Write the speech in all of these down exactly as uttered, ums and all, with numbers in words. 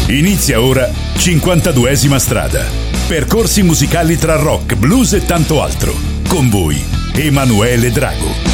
Inizia ora cinquantaduesima strada. Percorsi musicali tra rock, blues e tanto altro. Con voi, Emanuele Drago.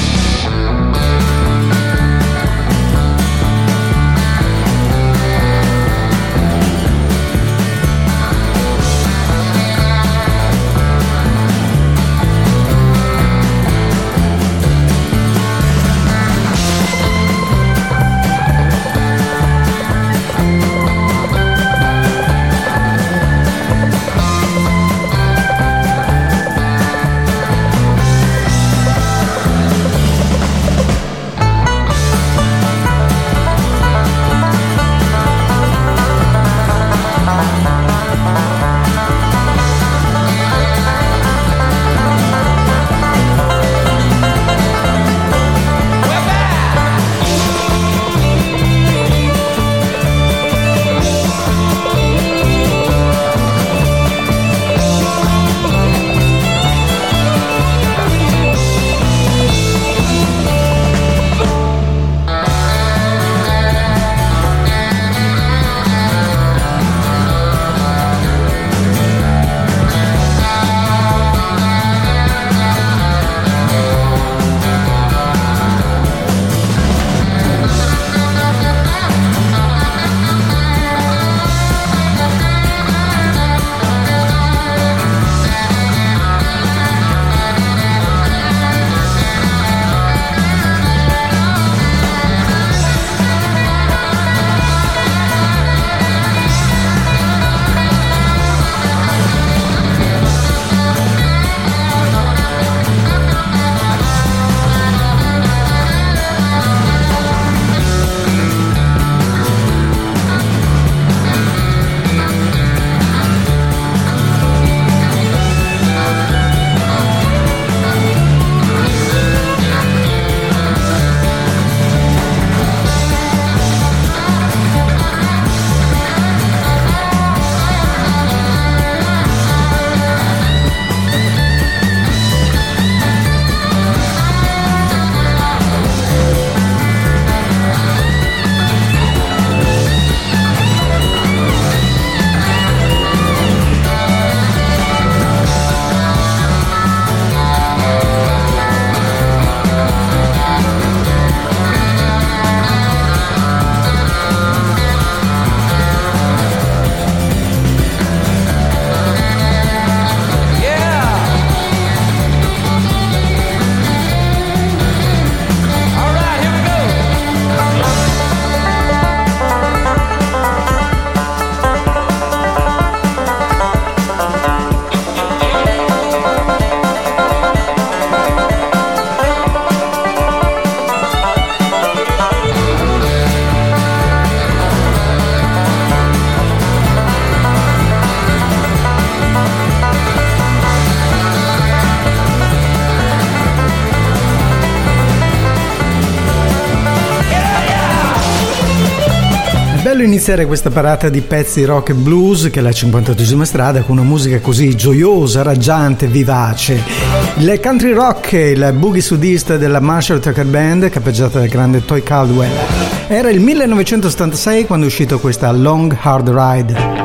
Bello iniziare questa parata di pezzi rock e blues, che è la cinquantaduesima strada, con una musica così gioiosa, raggiante, vivace. Il country rock, il boogie sudista della Marshall Tucker Band, capeggiata dal grande Toy Caldwell. Era il millenovecentosettantasei quando è uscito questa Long Hard Ride.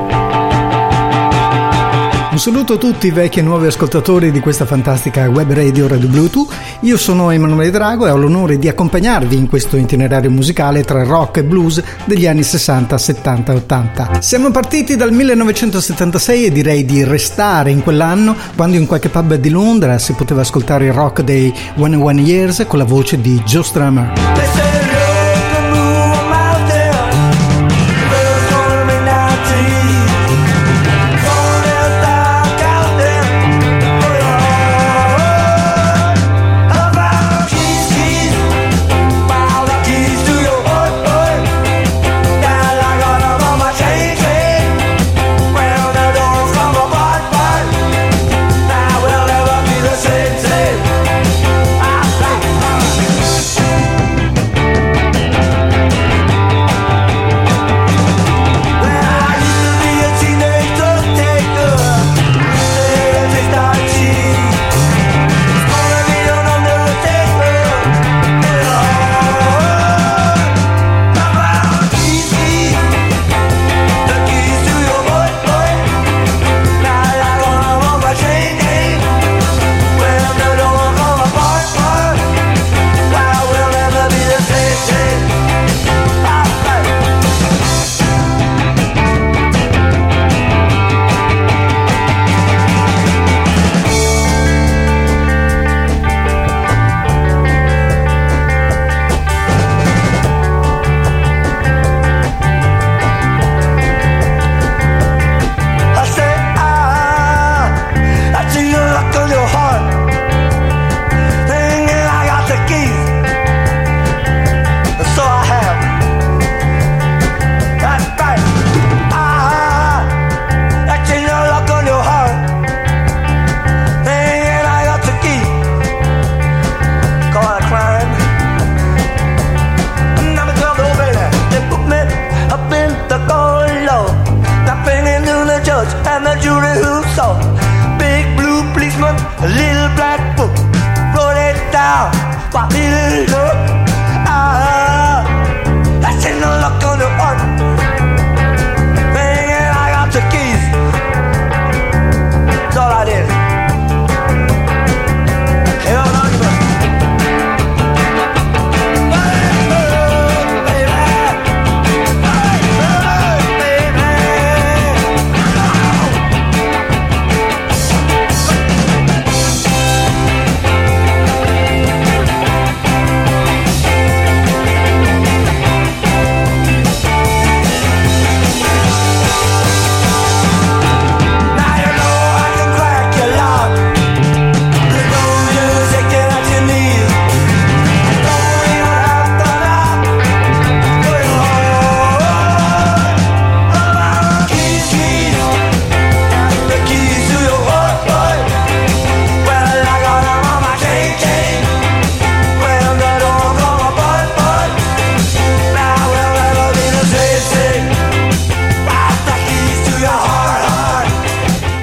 Un saluto a tutti i vecchi e nuovi ascoltatori di questa fantastica web radio Radio Bluetooth. Io sono Emanuele Drago e ho l'onore di accompagnarvi in questo itinerario musicale tra rock e blues degli anni sessanta, settanta e ottanta. Siamo partiti dal millenovecentosettantasei e direi di restare in quell'anno, quando in qualche pub di Londra si poteva ascoltare il rock dei One and One Years con la voce di Joe Strummer.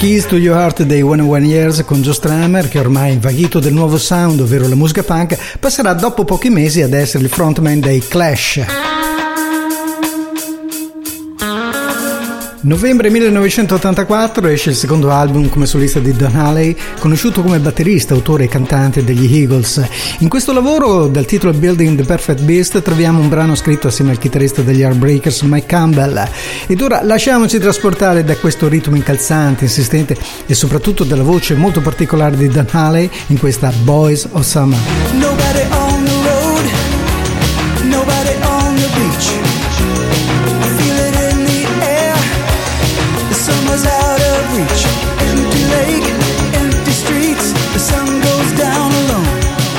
Keys to Your Heart dei one oh one Years con Joe Strummer, che ormai invaghito del nuovo sound, ovvero la musica punk, passerà dopo pochi mesi ad essere il frontman dei Clash. Novembre millenovecentottantaquattro esce il secondo album come solista di Don Henley, conosciuto come batterista, autore e cantante degli Eagles. In questo lavoro, dal titolo Building the Perfect Beast, troviamo un brano scritto assieme al chitarrista degli Heartbreakers Mike Campbell. Ed ora lasciamoci trasportare da questo ritmo incalzante, insistente e soprattutto dalla voce molto particolare di Don Henley in questa Boys of Summer. Nobody on the road, nobody on the beach. Summer's out of reach. Empty lake, empty streets. The sun goes down alone.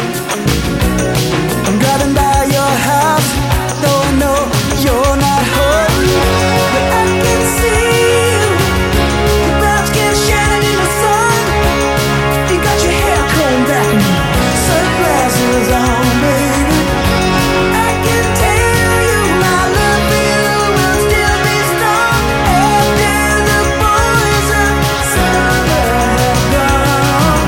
I'm driving by your house, though I know you're not home. But I can see you. Your brown skin shining in the sun. You got your hair combed back and sunglasses on, baby. I can tell you my love for you will still be strong after the boys of summer have gone.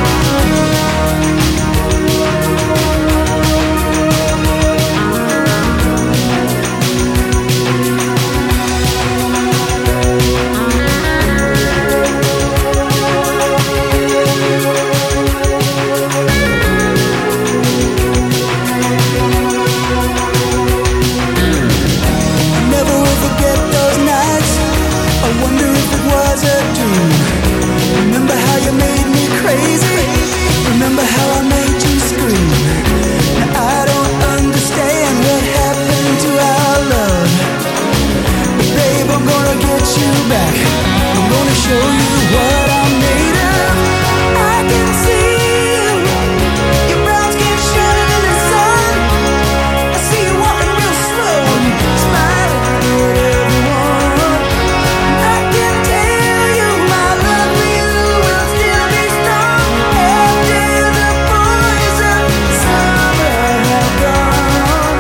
Never will forget those nights. I wonder if it was a dream. Remember how you made me crazy. Remember how I made you scream. Now I don't understand what happened to our love. But babe, I'm gonna get you back. I'm gonna show you what I'm made of. I can see you. Your brown skin shining in the sun. I see you walking real slow and smiling at everyone. I can tell you my love for you will still be strong after the boys of summer have gone.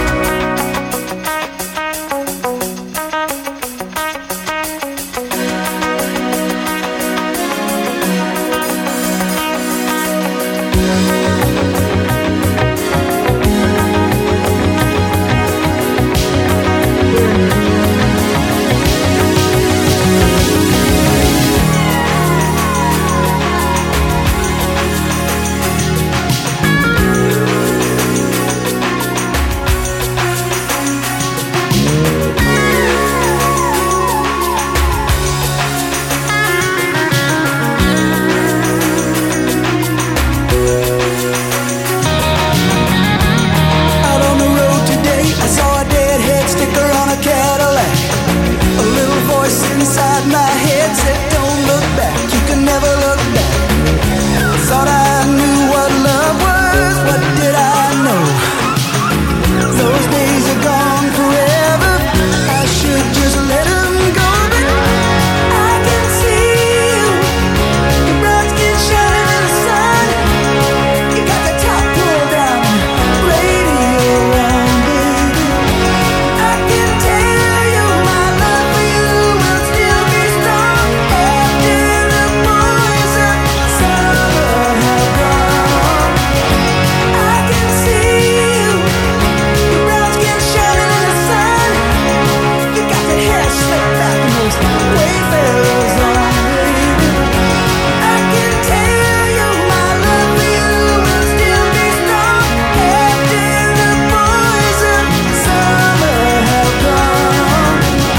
Out on the road today, I saw a deadhead sticker on a Cadillac. A little voice inside my head said, don't look back, you can never look back. Thought I knew what love was, what did I know? Those days are gone forever, I should just let them go. But I can see you, your brown skin shining in the sun. You got the top pulled down, radio on, baby. I can tell you my love for you will still be strong after the boys of summer have gone. I can see you, your brown skin shining in the sun. You got that hair slicked back and those wayfarers on, baby. I can tell you my love for you will still be strong after the boys of summer have gone.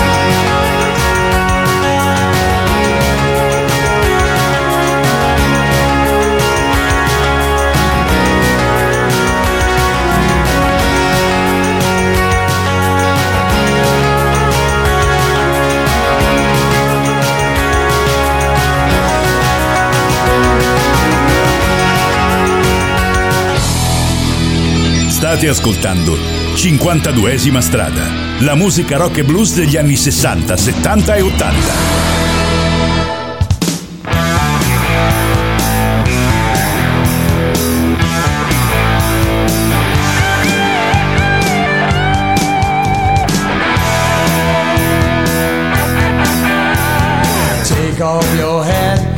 State ascoltando cinquantaduesima strada, la musica rock e blues degli anni sessanta, settanta e ottanta. Take off your hat,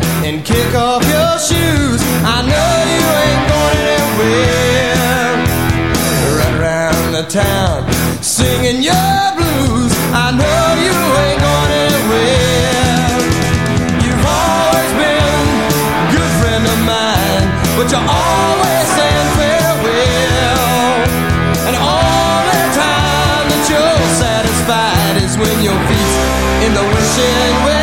kick off your shoes. I know you ain't going anywhere. Run around the town singing your blues. I know you ain't going anywhere. You've always been a good friend of mine, but you're always saying farewell. And all the time that you're satisfied is when your feet's in the wishing well.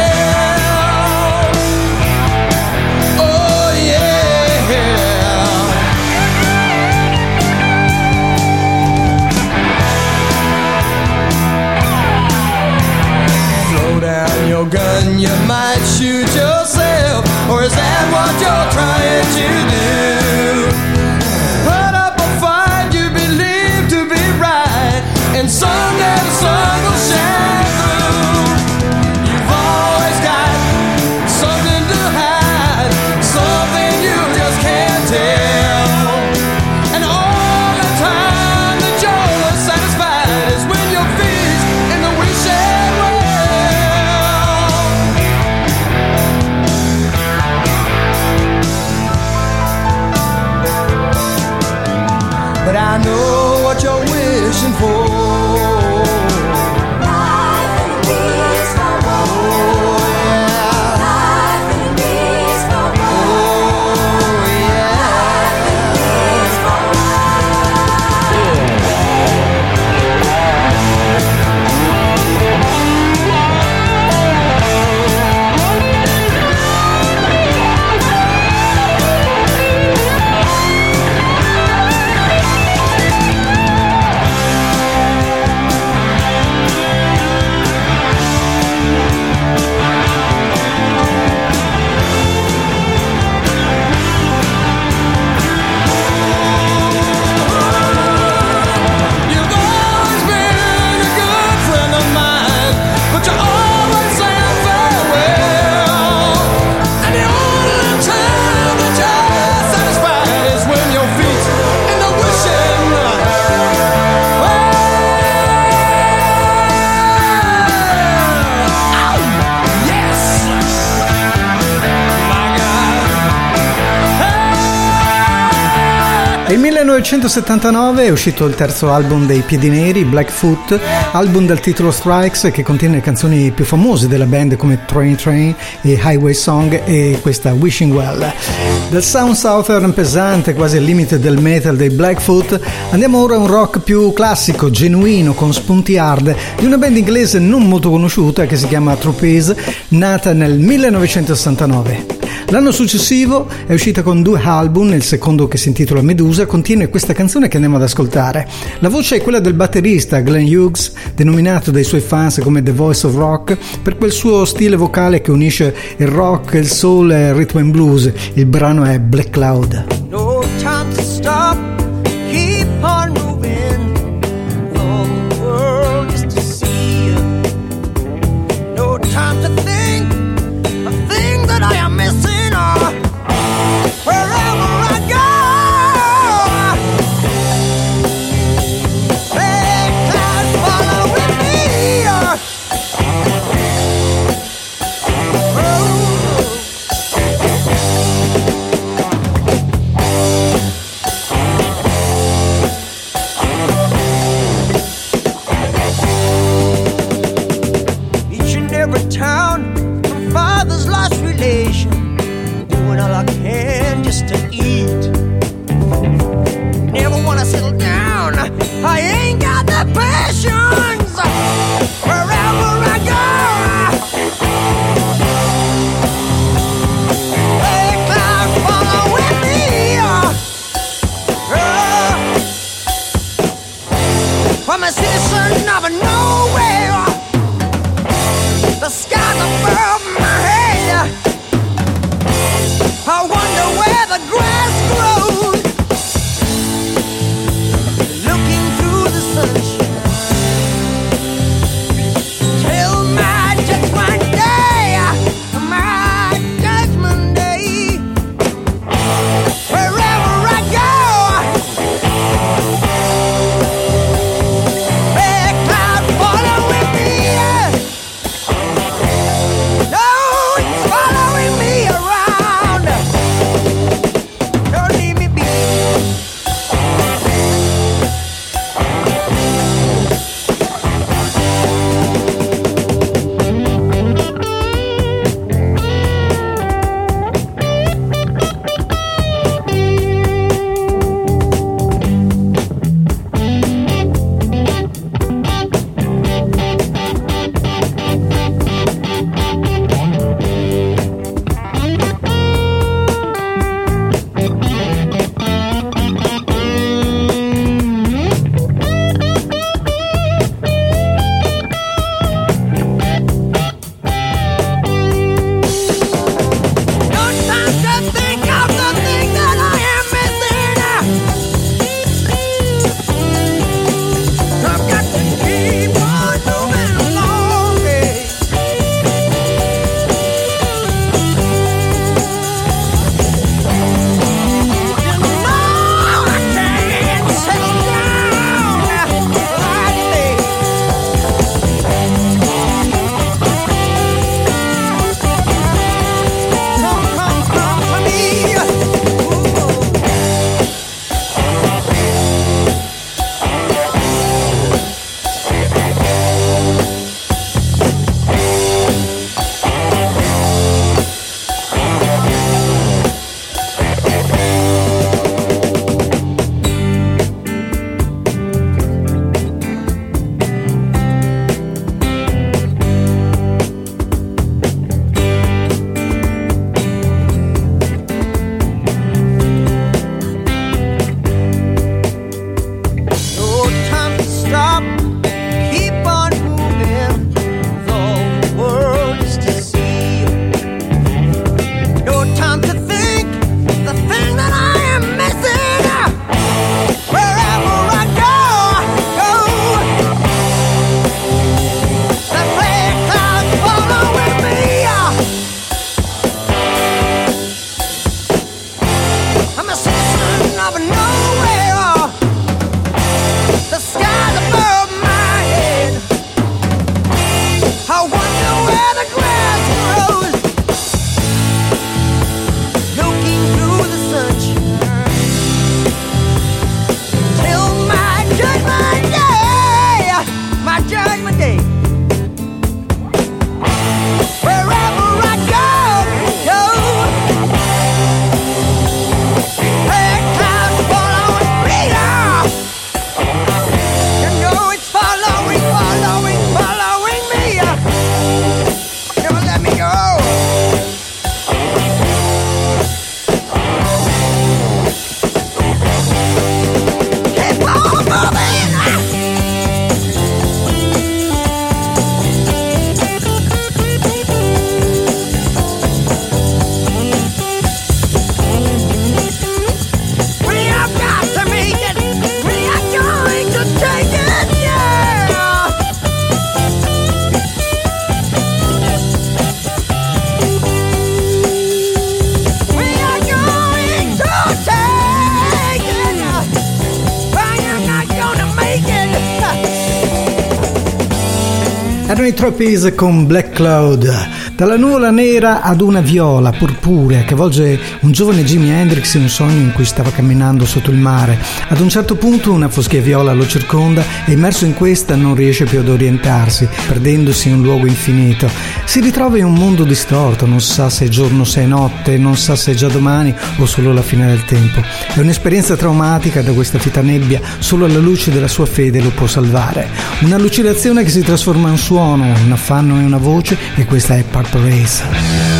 Your gun, you might shoot yourself, or is that what you're trying to do? Put up a fight you believe to be right, and someday the sun will shine through. You've always got something to hide, something you just can't tell. And all the time that you're satisfied is when your feet's in the wishing well. But I know what you're wishing for. Life and peace for all. Oh, yeah. Life and peace for all. Oh, yeah. Life and peace for You've always been a good friend of mine, but you're always saying farewell. And the only time that you're satisfied is when your feet's in the wishing well. Yes, my God. Nel millenovecentosettantanove è uscito il terzo album dei Piedi Neri, Blackfoot, album dal titolo Strikes, che contiene le canzoni più famose della band come Train Train e Highway Song e questa Wishing Well. Dal sound southern pesante, quasi al limite del metal dei Blackfoot, andiamo ora a un rock più classico, genuino, con spunti hard, di una band inglese non molto conosciuta che si chiama Trapeze, nata nel millenovecentosessantanove. L'anno successivo è uscita con due album, il secondo, che si intitola Medusa, contiene questa canzone che andiamo ad ascoltare. La voce è quella del batterista Glenn Hughes, denominato dai suoi fans come The Voice of Rock per quel suo stile vocale che unisce il rock, il soul e il rhythm and blues. Il brano è Black Cloud. No time to stop, keep on moving. All the world is to see you. No time to think, a thing that I am missing. Or wherever I go, black clouds following me. Oh. Johnny Trapeze con Black Cloud. Dalla nuvola nera ad una viola purpurea che avvolge un giovane Jimi Hendrix in un sogno in cui stava camminando sotto il mare. Ad un certo punto una foschia viola lo circonda e immerso in questa non riesce più ad orientarsi, perdendosi in un luogo infinito. Si ritrova in un mondo distorto, non sa se è giorno, se è notte, non sa se è già domani o solo la fine del tempo. È un'esperienza traumatica, da questa fitta nebbia solo alla luce della sua fede lo può salvare. Una lucidazione che si trasforma in suono, un affanno e una voce, e questa è Purple Race.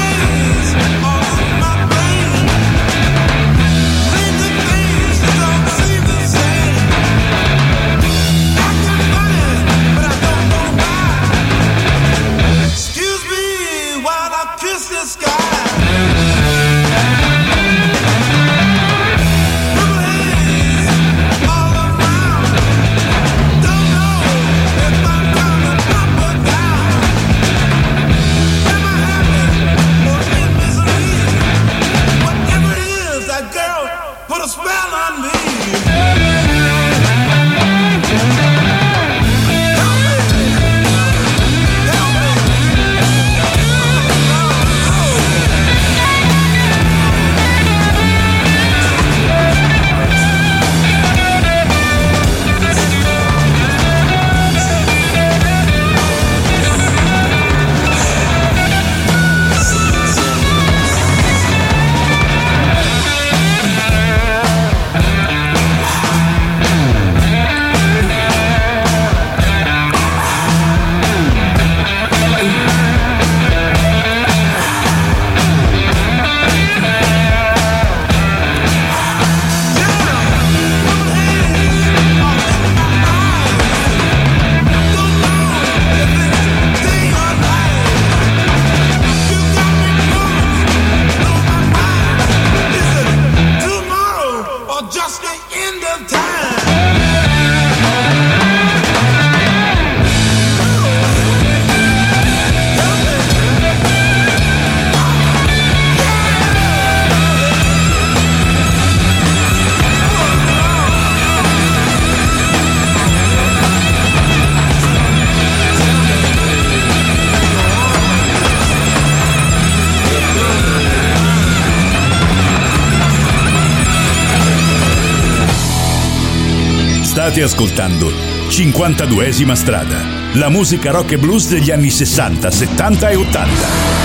State ascoltando cinquantaduesima strada, la musica rock e blues degli anni sessanta, settanta e ottanta.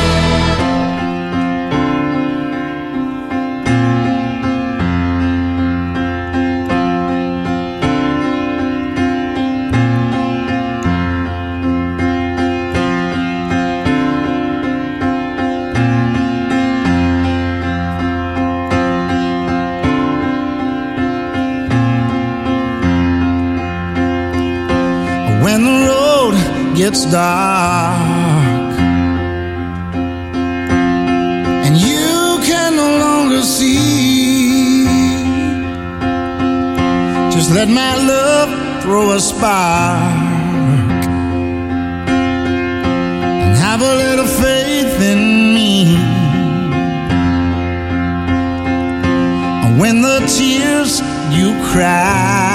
It's dark and you can no longer see. Just let my love throw a spark and have a little faith in me. And when the tears you cry,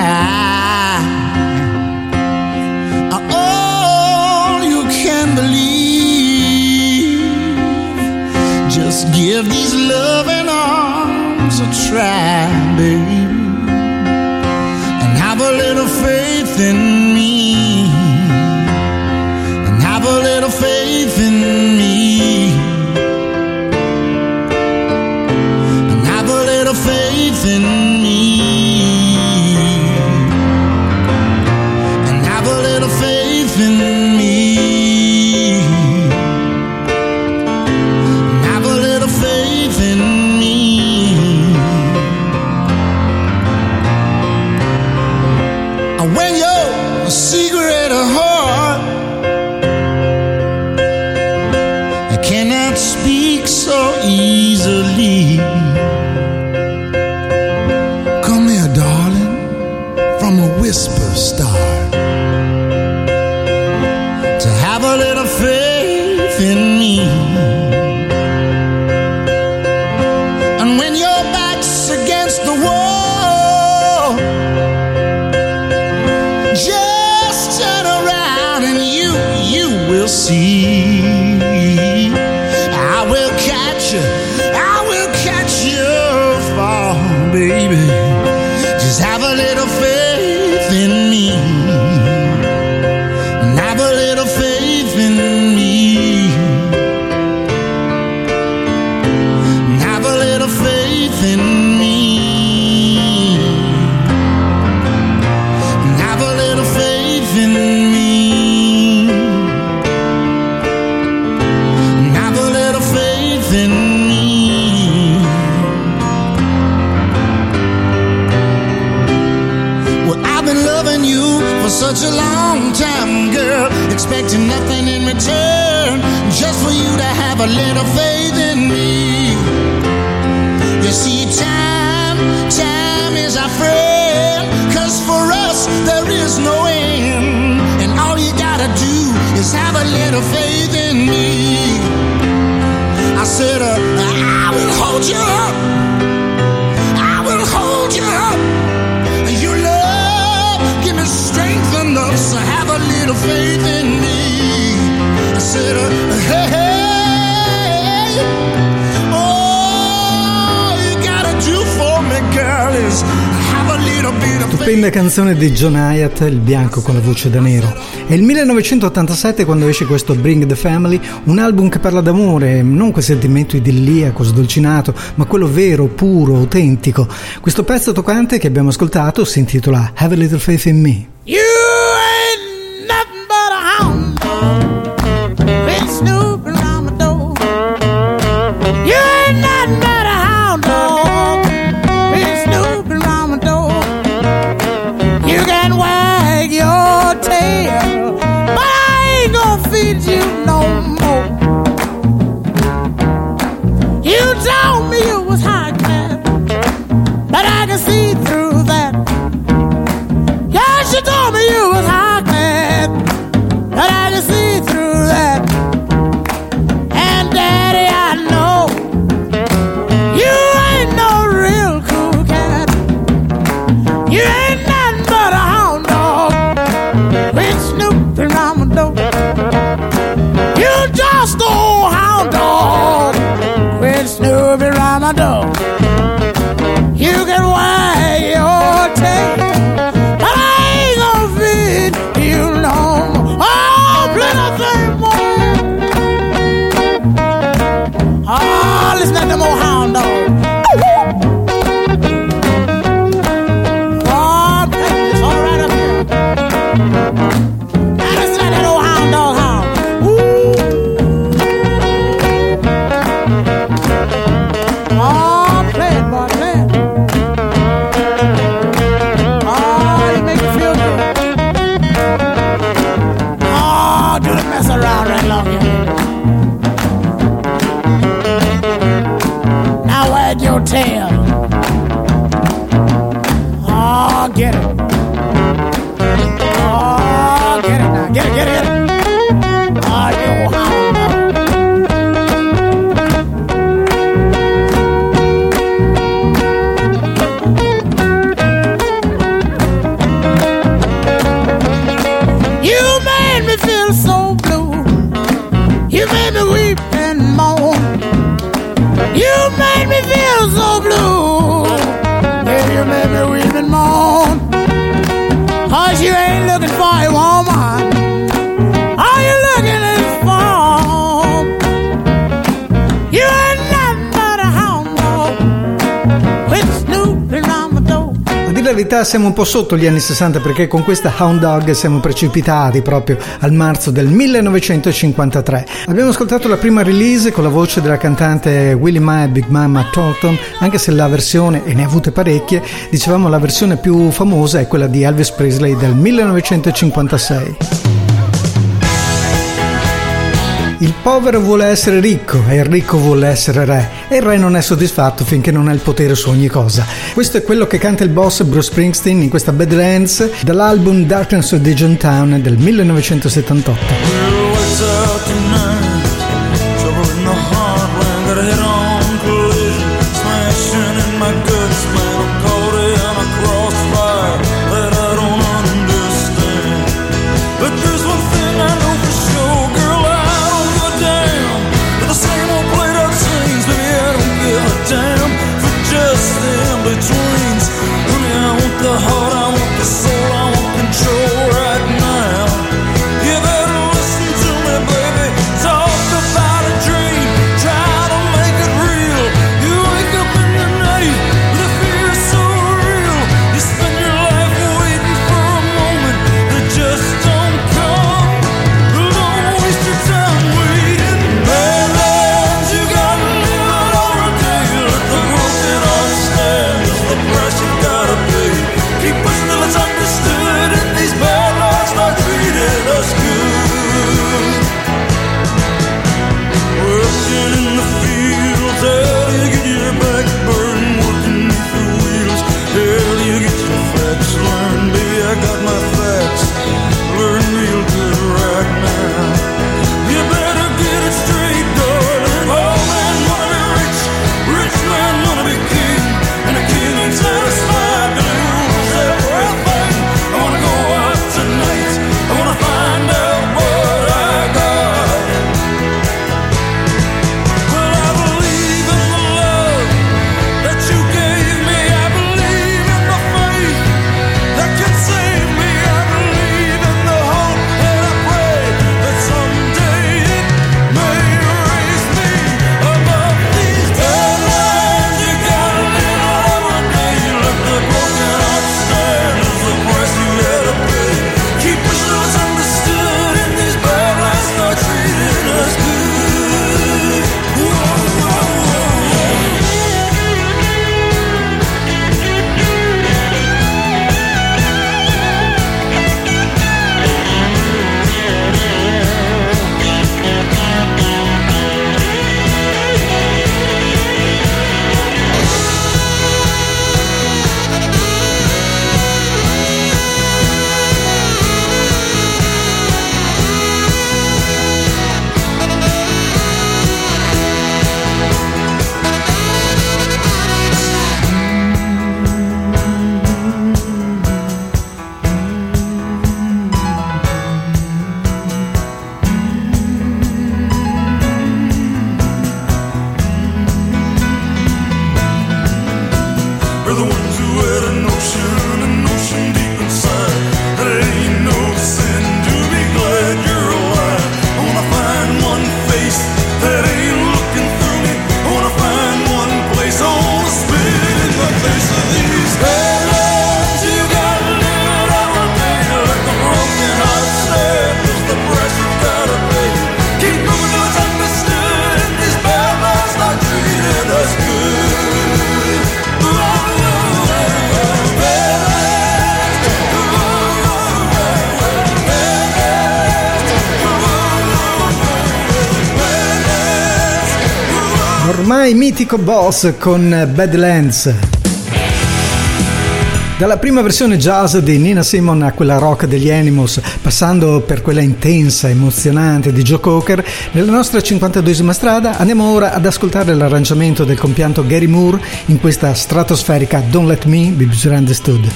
just give these loving arms a try, baby, and have a little faith in me, and have a little faith in me, and have a little faith in me, and have a little faith in me. When you're a secret of heart, I cannot speak so easily. Come here, darling, from a whisper start, to have a little faith in me. And when your back's against the wall, just turn around and will see. I will catch you, I will catch you fall, baby. Just have a little faith in me, and have a little faith in me, and have a little faith in me, and have a little faith in me, and have a little faith in me. Well, I've been loving you for such a long time, girl, expecting nothing in return, just for you to have a little faith in me. You see, time, time is our friend, 'cause for us there is no end, and all you gotta do is have a little faith in me. I said, uh, I will hold you up, I will hold you up. Your love, give me strength enough, so have a little faith in me. I said, uh, hey, hey, all you gotta do for me, girl, is have a little bit of faith. Stupenda canzone di John Hyatt, il bianco con la voce da nero. È il millenovecentottantasette quando esce questo Bring the Family, un album che parla d'amore, non quel sentimento idilliaco, sdolcinato, ma quello vero, puro, autentico. Questo pezzo toccante che abbiamo ascoltato si intitola Have a Little Faith in Me. You ain't nothing but a hound dog, been snooping around my door. You ain't nothing but a hound dog, been snooping around my door. You can wag your tail, but I ain't gonna feed you no more. You told me you was high class, but I can see through that. She told me you was high class, but I can see through that. And Daddy, I know you ain't no real cool cat. You ain't nothing but a hound dog, quit snooping around my door. You just old hound dog, quit snooping around my door. You can wag your tail, them old hound dog. Oh, it's all right up here. Now listen to that old hound dog hound. Ooh. Oh, play it, boy, play it. Oh, you make me feel good. Oh, do the mess around right along here. Your tail. Oh, get it. Oh, get it now. Get it, get it, get it. Oh, you hound dog. You made me feel so blue. You made me weep and moan. You made me feel so blue. Baby, you made me weep and moan. 'Cause you ain't looking for a woman. All you looking is for. You ain't nothing but a hound dog, quit snooping around my door. A dire la verità siamo un po' sotto gli anni sessanta, perché con questa Hound Dog siamo precipitati proprio al marzo del millenovecentocinquantatré. Abbiamo ascoltato la prima release con la voce della cantante Willie Mae e Big Mama Thornton, anche se la versione, e ne ha avute parecchie, dicevamo la versione più famosa è quella di Elvis Presley del millenovecentocinquantasei. Il povero vuole essere ricco e il ricco vuole essere re, e il re non è soddisfatto finché non ha il potere su ogni cosa. Questo è quello che canta il boss Bruce Springsteen in questa Badlands dall'album Darkness of Dijon Town del millenovecentosettantotto. But there's one thing I know for sure, girl. L'ormai mitico Boss con Badlands. Dalla prima versione jazz di Nina Simone a quella rock degli Animals, passando per quella intensa, emozionante di Joe Cocker, nella nostra cinquantaduesima strada andiamo ora ad ascoltare l'arrangiamento del compianto Gary Moore in questa stratosferica Don't Let Me Be Misunderstood.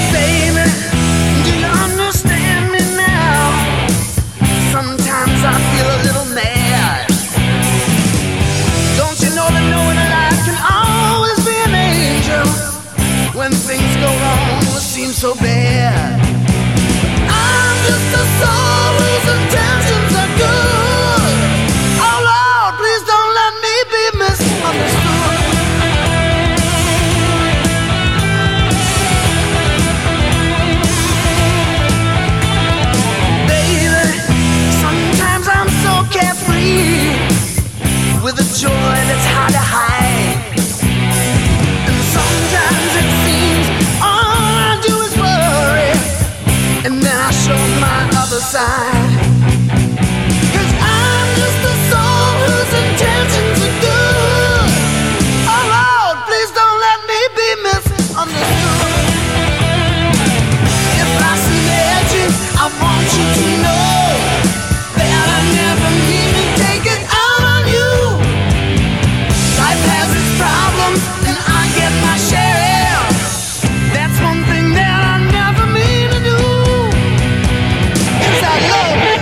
So bad. I'm just a soul whose intentions are good. Oh Lord, please don't let me be misunderstood. Baby, sometimes I'm so carefree with a joy that's hard to hide. And sometimes it seems and then I show my other side. 'Cause I'm just a soul whose intentions are good. Oh Lord, please don't let me be misunderstood. If I see edges, I want you to know that I never mean to take it out on you. Life has its problems and I get my share. That's one thing that I never mean to do. I love you.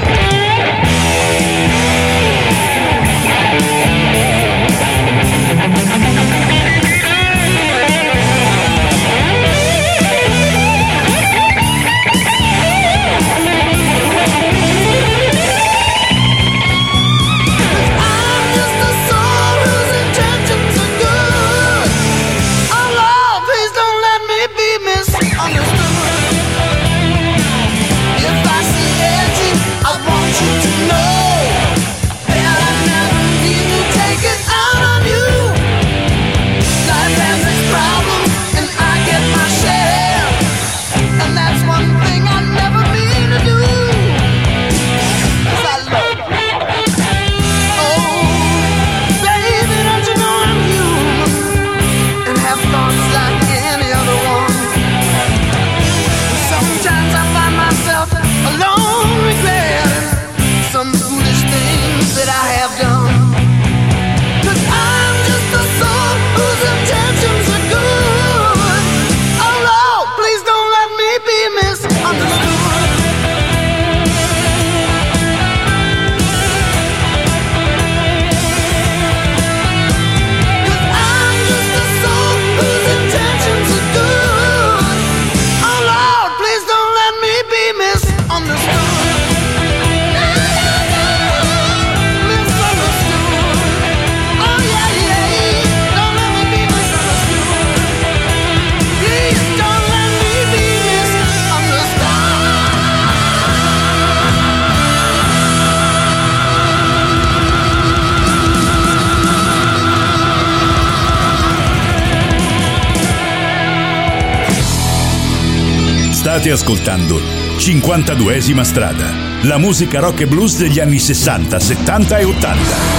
State ascoltando cinquantaduesima strada, la musica rock e blues degli anni sessanta, settanta e ottanta.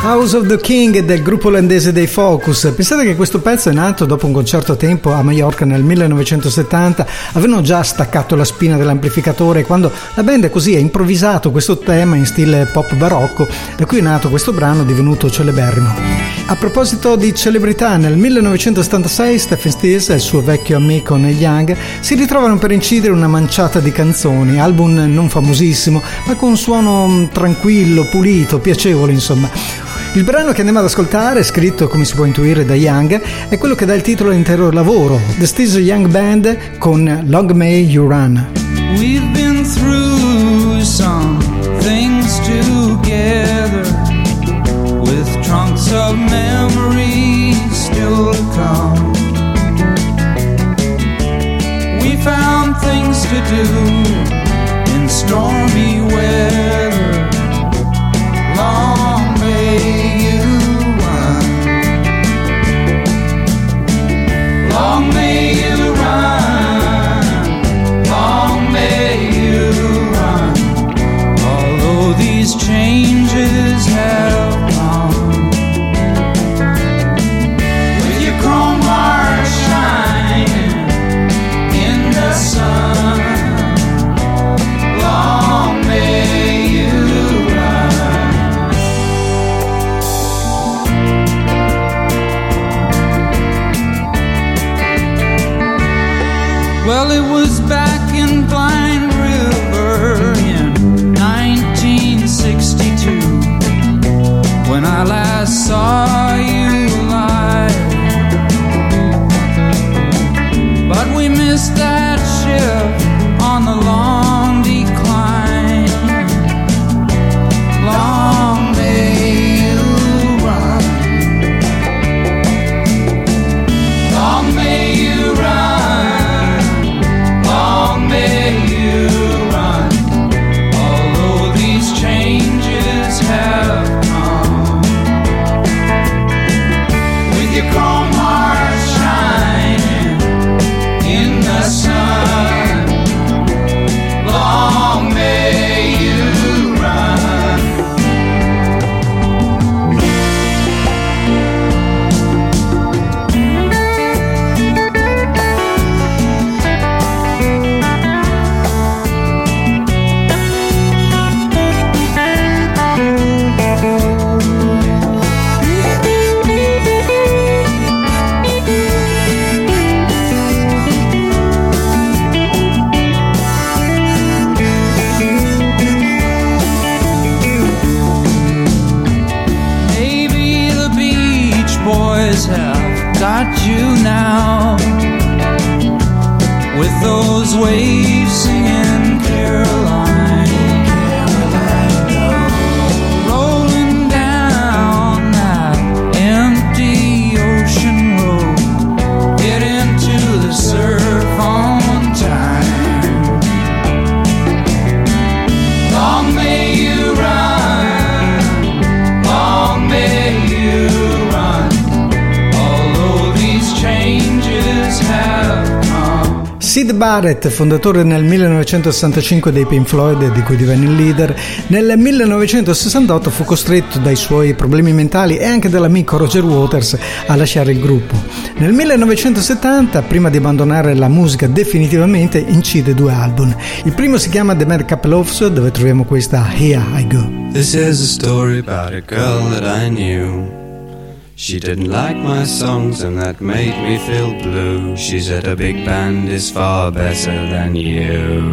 House of the King del gruppo olandese dei Focus. Pensate che questo pezzo è nato dopo un concerto a tempo a Maiorca nel millenovecentosettanta. Avevano già staccato la spina dell'amplificatore quando la band così ha improvvisato questo tema in stile pop barocco, da cui è nato questo brano divenuto celeberrimo. A proposito di celebrità, nel millenovecentosettantasei Stephen Stills e il suo vecchio amico Neil Young si ritrovano per incidere una manciata di canzoni, album non famosissimo ma con un suono tranquillo, pulito, piacevole insomma. Il brano che andiamo ad ascoltare, scritto come si può intuire da Young, è quello che dà il titolo all'intero lavoro, The Stills Young Band con Long May You Run. We've been through some things together, with trunks of memories still to come. We found things to do in stormy weather. Long may you run. Long may you run. Long may you run. Although these changes have come, with your chrome heart shining in the sun. Long may you run. Well, it was back in Blind River in nineteen sixty-two when I last saw you live. But we missed that ship on the long decline. Long may you run. Long may you run. Long may you run. Although these changes have come, with your chrome heart shining in the sun. Long may you run. Maybe the Beach Boys have got you now, with those waves singing Caroline, Caroline, rolling down that empty ocean road, get into the surf on time. Long may you run. Long may you run. Although these changes have come. Syd Barrett, fondatore nel millenovecentosessantacinque dei Pink Floyd, di cui divenne il leader, nel millenovecentosessantotto fu costretto dai suoi problemi mentali e anche dall'amico Roger Waters a lasciare il gruppo. Nel millenovecentosettanta, prima di abbandonare la musica definitivamente, incide due album. Il primo si chiama The Madcap Loves, dove troviamo questa Here I Go. This is a story about a girl that I knew. She didn't like my songs and that made me feel blue. She said a big band is far better than you.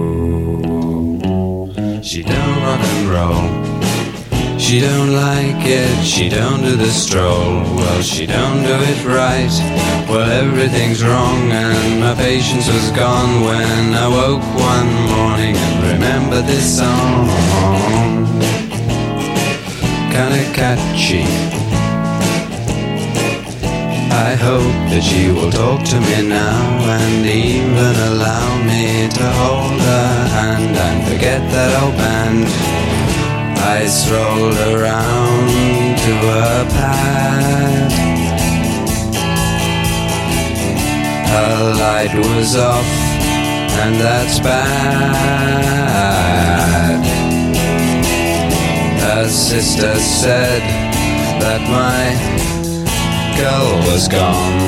She don't rock and roll, she don't like it, she don't do the stroll. Well, she don't do it right, well everything's wrong. And my patience was gone when I woke one morning and remembered this song. Kinda catchy, I hope that she will talk to me now and even allow me to hold her hand and forget that old band. I strolled around to her pad. Her light was off and that's bad. Her sister said, that my girl was gone.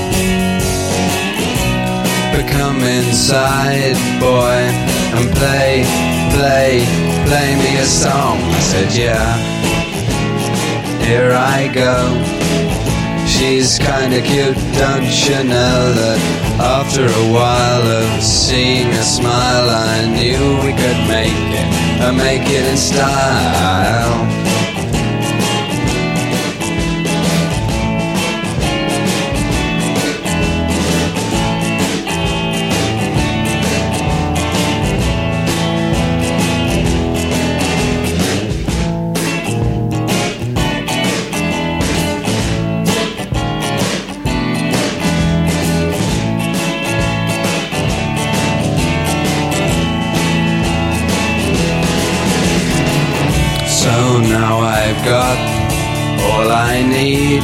But come inside, boy, and play, play, play me a song. I said, yeah, here I go. She's kinda cute, don't you know that after a while of seeing her smile I knew we could make it, and make it in style. Now I've got all I need.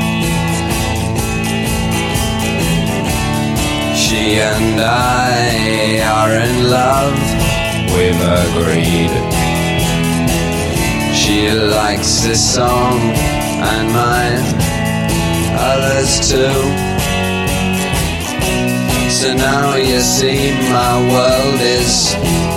She and I are in love, we've agreed. She likes this song and mine, others too. So now you see my world is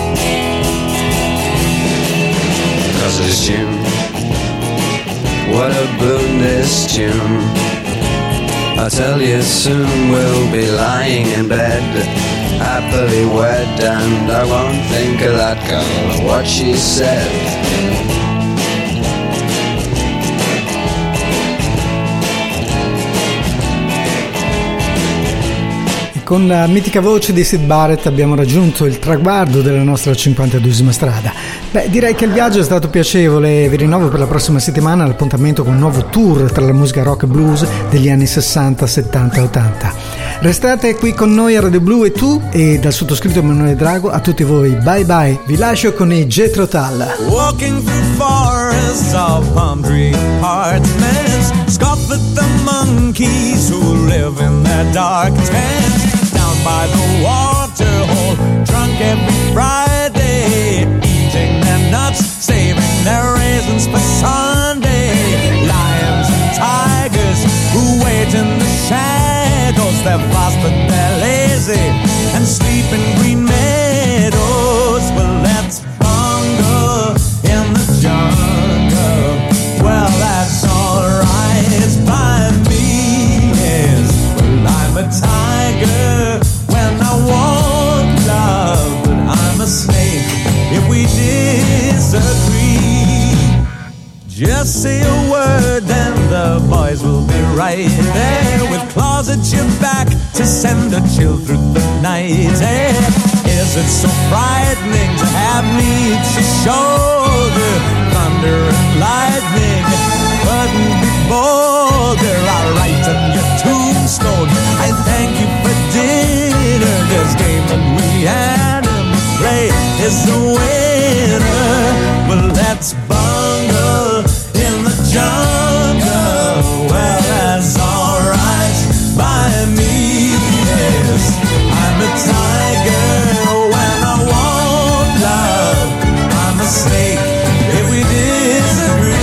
because of this tune. What a boon this tune. I'll tell you soon we'll be lying in bed, happily wed, and I won't think of that girl or what she said. Con la mitica voce di Syd Barrett abbiamo raggiunto il traguardo della nostra cinquantaduesima strada. Beh, direi che il viaggio è stato piacevole e vi rinnovo per la prossima settimana l'appuntamento con un nuovo tour tra la musica rock e blues degli anni sessanta, settanta e ottanta. Restate qui con noi a Radio Blu e tu, e dal sottoscritto Emanuele Drago a tutti voi bye bye. Vi lascio con i Jethro Tull. Walking through forests of palm tree apartments, scoff at the monkeys who live in their dark tents. Down by the water hole, drunk every Friday, eating their nuts, saving their raisins for Sunday. Lions and tigers who wait in the shadows, they're fast but they're lazy and sleep in green meadows. Well, let's bungle in the jungle. Well, that's alright by me, yes. Well, I'm a tiger when I want love, but I'm a snake if we disagree. Just say a word, then the boys will be right there with claws at your back to send a chill through the night air. Is it so frightening to have me at your shoulder? Thunder and lightning couldn't be bolder. I'll write on your tombstone, I thank you for dinner. This game that we animals play is the winner. Well, let's bungle in the jungle. Well, that's alright by me, yes. I'm a tiger when I want love. I'm a snake if we disagree.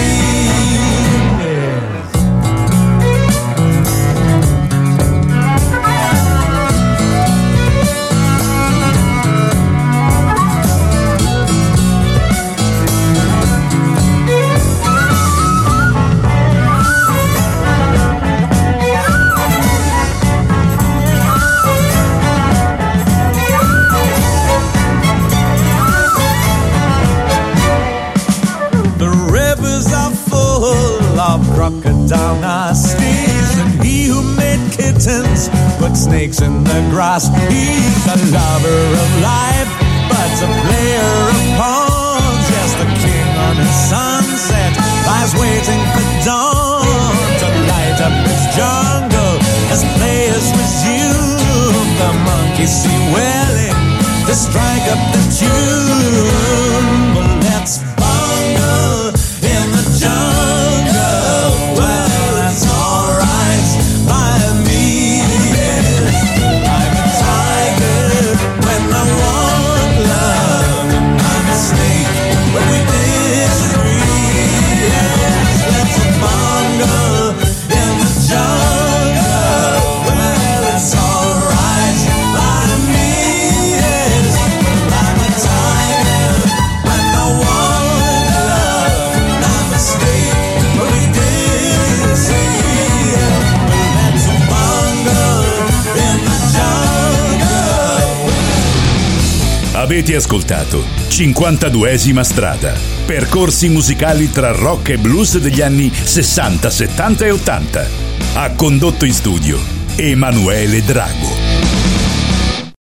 Crocodile nasties, and he who made kittens put snakes in the grass. He's a lover of life, but a player of pawns. Yes, the king on his sunset lies waiting for dawn to light up his jungle as players resume. The monkeys see wailing to strike up the tune. Well, let's bungle in the jungle. Well, that's alright by me, yes. I'm a tiger when I want love, and I'm a snake when we disagree, yes. Let's bungle Avete ascoltato cinquantaduesima strada. Percorsi musicali tra rock e blues degli anni sessanta, settanta e ottanta. Ha condotto in studio Emanuele Drago.